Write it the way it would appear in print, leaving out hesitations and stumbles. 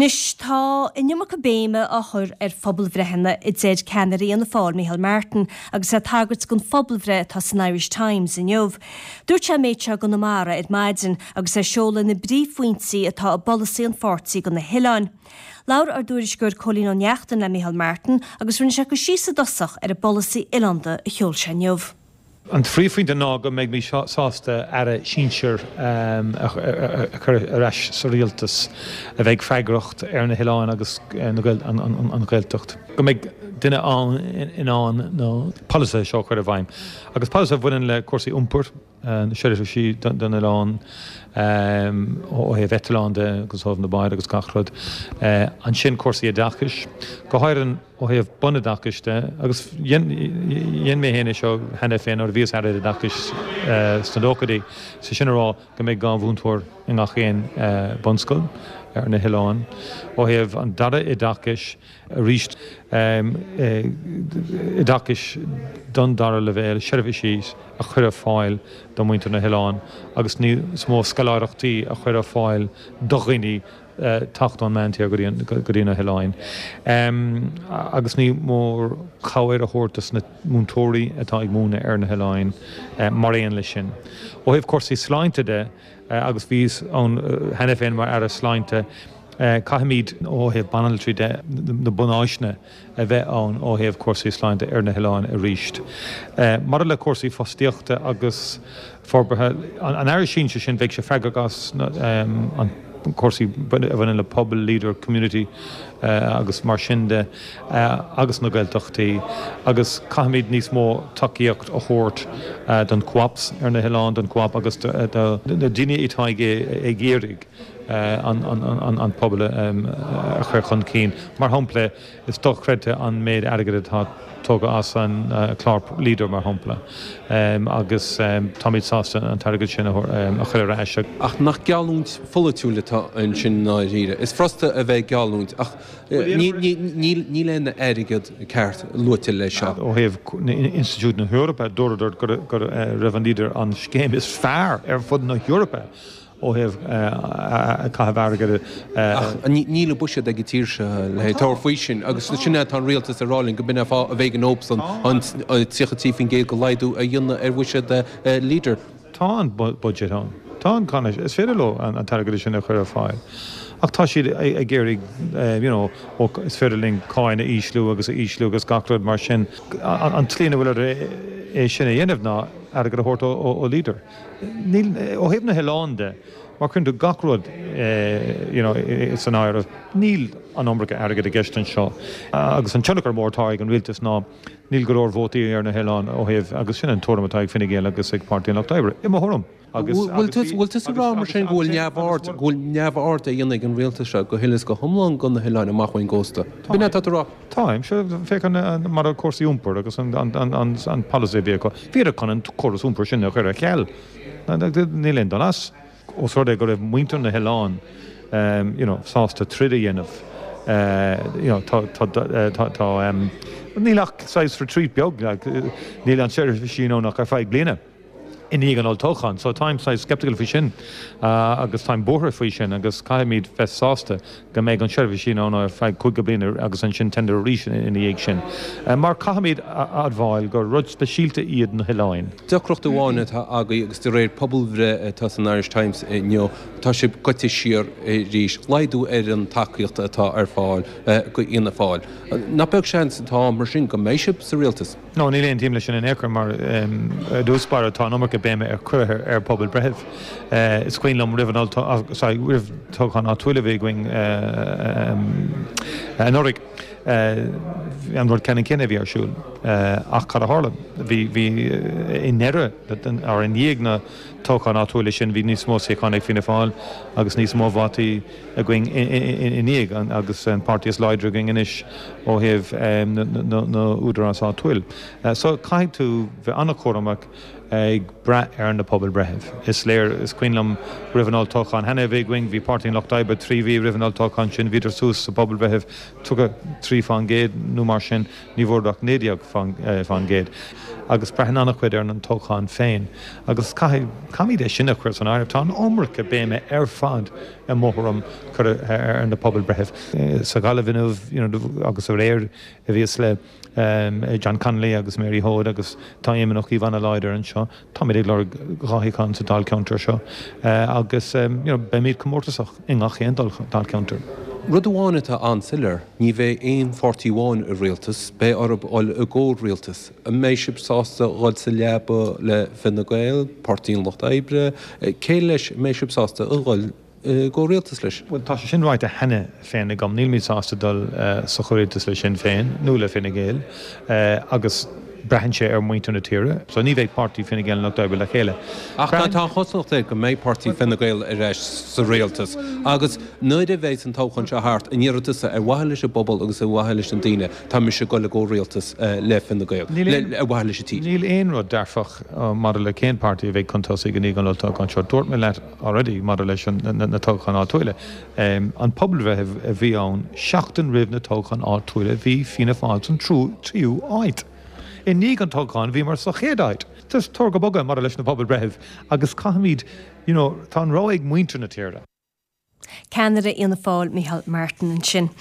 Nis tá inniuach go béime a chur phobal bhreithinna I déad Canary an na fáil Micheál Martin agus tagart gon phobal bhre tá san Irish Times in jobh. Dúirt sé méidse go na mara maidin agus seola na bríomhhaointí atá a bollasí an fortí go na Hiláin. Laur dúiris gur cholín an neachtain le Micheál Martin agus rinne se go síosa dosach a bollasí Ilanda a cheol sé jobh. An fríomhhaointe ná go méid mí sásta ar a sínsir a chur aráis sa rialtas a bheith freigracht ar na Hiláin agus an Gaeltacht. Go méid duine an nó polasa seo chuir a bhaim. Agus polasa bhaineann le cuasaí iompur na seidir sí don Ileán ó hé Vetalánde agus óh na Bair agus Gachrod an sin cuasaí a dachas. Go háirann ó heh buna dachiste agus dhéon mé héana seo hena féin ó bhíos air a dachas stadócadaí sa sin rá go méid gá bhúntóir in gach chéin bunscoil ar na Hiláin ó heh an dara I dachas a ríist I dachas don dara le bhéil seirbhí síos a chur a fáil do muintear na Hiláin agus ní smó scaláireachtaí a chur a fáil doghine tacht an mentí go dtíon na Hiláin. Agus ní mór cabhair a chóirtas na múntóirí atá ag múna ar na Hiláin mar éon lei sin. Ó heh cuasaí sláinte de agus bhís ón hena féin mar ar a sláinte Caithimid ó heh banaltrí de na bunáisne a bheith ann ó heh cuasaí sláinte ar na Hiláin a ríist. Mar le cuasaí fostíochta agus forbarthe an air sin bheith se fregagas an cuasaí bhain le pobl leader community agus mar sinnde agus na Gaeltachtaí agus caithimid níos mó takeíocht a chóirt don cuaps ar na Hiláin don cuap agus na daine itá ag géirigh an pobl a chuir chun cín. Mar hampla is dochreidte an méid airgad atá tóga as an clár líder mar hampla agus táid sásta an targad sin a chuir ráise. Ach nach gealúnt folúile tá an sin ná ríre. Is frosta a bheith gealúnt ach ní lena airgad ceart luite lei seo. Ó heh Institute na Europa dúidir gur raibh líder an scéim is fearr ar fud na Europa. Ó heh caithbhargad níle buise ag tíirse le tar faoi sin agus sinna an rialtas a ráling go binna fá a bheith an ópsan an tíchatí fin géad go leidú a dionne ar bhuise de líder. Tá an budget an. Tá an canis is féidir lo an targad sin a chur a fáil. Ach tá siad a géirigh is féidirling cáin a íslú agus Gachrod mar sin an tlína bhfuil é sinna dhéanamh ná ar go thuirt ó líder. Ó heh na Hiláinde mar chun tú Gachrod is an áir níl an ombracha airgad a gceistan seo. Agus an teannachar mórtáigh an rialtas ná níl go leor vótaí ar na Hiláin ó heh agus sin an toirmatáigh finna géal agus ag Páirtín Lochtaibhre. I thorm. Bhfuil tus rá mar sin ghfuil neamhart a dionnig an rialtas se go hilas go thomláin go na Hiláin amachhain gósta. Bine rá? Táim se féchan mar a cuasaí úmpur agus an policy bhéá. Bhíar chun an choras úmpur sin a chuir a cheall. Níl don as. Os ruir go raibh muintear na Hiláin sásta tríd a dhéanamh nílach 6 retreat beag níl an seirbhí sin nach ar feidh bliana. Iní an tóchan, so time size skeptical fi sin agus time bortha fao sin agus caiimid fest sásta go méid an seirbhí sin an ar feidh chuig go bliana agus an sin tender ríis in dhéag sin. Mar caiimid admháil gur rud de sílte iad na Hiláin. Deachreacht amháine agaí agus de réir pobl bhre tá an Irish Times tá si gote siar ríis leidú ar an takeíocht atá ar fáil go ina fáil. Na beag sean tá mar sin go méisiib sa rialtas. No, ní léon tíim lei sin in éair mar dúspáir atá nómarcha béime ar cruthair ar pobl brethimh. Is cuoinlam rih tóchan á tuile bhí going an Norric an bhfuil ceann cinna bhí arsúil ach cad a tharla. Bhí in neireadh ar an dhéag na tóchan á tuile sin bhí níos mó séchánig fina fáil agus níos mó bhataí a going in dhéag agus an Páirtíos Láidre going inis ó heh na údarrás á tuil. So caiith tú bheith anna chóramach ag bra ar na pobl brethimh. Is léir is cuoinlam rihanál tóchan hena bheith going bhí Páirtín Lochtaibhre 3 bhí rihanál tóchan sin viidir sús sa pobl brethimh tuga 3 fan géad nó mar sin ní bhórdach nédiaag fan géad. agus brehanana chuid ar an tócháin féin. Agus caimid é sinna chuir an airtá omracha béime ar fad a mórm chu ar na pobl bretheh. Sa gal vinmh agus a réir a bhíos le John Connolly agus Mary Hode agus táimach í bhana leidir an seo, Tá mé le gáíán sa dal counter seo agus be míad commórtasach ingach chéan dal counter. Rudháine tá ansilir, ní bheith 141 a réaltas, bé orb ol a ggó réaltas. A méisib sásta gáil sa leaba le Fine Gael, Partín Locht Éibre, cé leis méisib sásta a gáil go réaltas leis. Well, tá sin ráid a henne féin gom níl míid sásta dul sa choréaltas le sin féin, nó le Fine Gael, agus brehan sé ar muointe na tíre, so ní bheith Partí Fine Gael nach doibh le chéile. Ach tá chosnacht go méid Partí Fine Gael a réis sa réaltas. Agus nuid a bhéit an tóchan se hart a níirtasa ar bhaile se bobbal agus a bhaile an daine, tá mi se go le go réaltas le Fine Gael, a bhaile se tí. Níl éonrod derfach mar le céin partí a bheith contásaí gan ígan leta an seo dúirt me leit already mar leis na tóchan á tuile. An pobl bheith a bhí ann 7 ribh na tóchan á tuile bhí fina fáil an tríú áid. I ní an tóchan bhí mar sa chéadáid. Tás tóga boga mar leis na pobl bretheh agus caimid tá an ráig muointe na tíre. Canada íonna fáil Micheál Martin sin.